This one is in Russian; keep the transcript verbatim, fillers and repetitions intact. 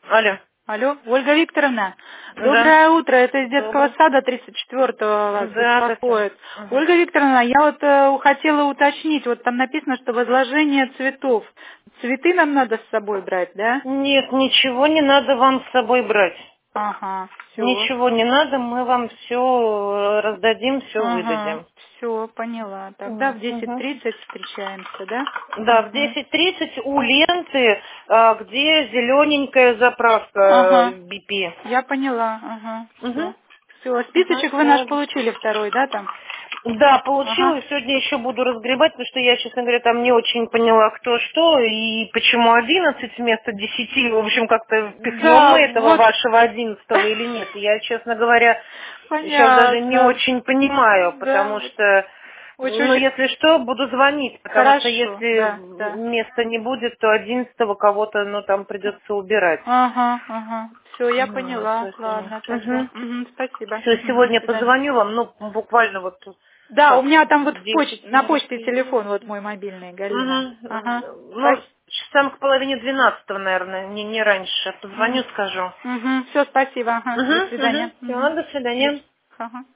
Алло. Алло, Ольга Викторовна, Да. доброе утро, это из детского Доброе. сада тридцать четвёртого вас Да, да, беспокоит. да. Угу. Ольга Викторовна, я вот э, хотела уточнить, вот там написано, что возложение цветов. Цветы нам надо с собой брать, да? Нет, ничего не надо вам с собой брать. Ага, все. Ничего не надо, мы вам все раздадим, все Ага, выдадим. все, поняла. Тогда в десять Угу. тридцать встречаемся, да? Да, в Угу. десять тридцать у ленты, а, где зелененькая заправка Ага, би пи. я поняла, ага, все. Угу. Все, Ага, списочек вы наш всё. получили второй, да, там? Да, получила, Ага. и сегодня еще буду разгребать, потому что я, честно говоря, там не очень поняла, кто что, и почему одиннадцать вместо десяти, в общем, как-то письмо Да, мы этого вот. вашего одиннадцатого или нет. Я, честно говоря, сейчас даже не Понятно. очень понимаю, Да, потому вот. что, ну, Очень-очень если что, буду звонить, потому что хорошо, если да, да. места не будет, то одиннадцатого кого-то, ну, там придется убирать. Ага, ага. Все, я Вот, поняла. поэтому. Ладно, тогда. Угу. Мгм, спасибо. Все, Мгм, до сегодня свидания. позвоню вам, ну, буквально вот Да, у сейчас меня там вот в в поч... десять на минут. почте телефон, вот мой мобильный, Галина. Угу. Ага. Ну, Спасибо. часам к половине двенадцатого, наверное, не, не раньше. Позвоню, скажу. Угу. Все, спасибо. Ага. Угу, До угу. свидания. Все, Угу. до До... свидания. Ага.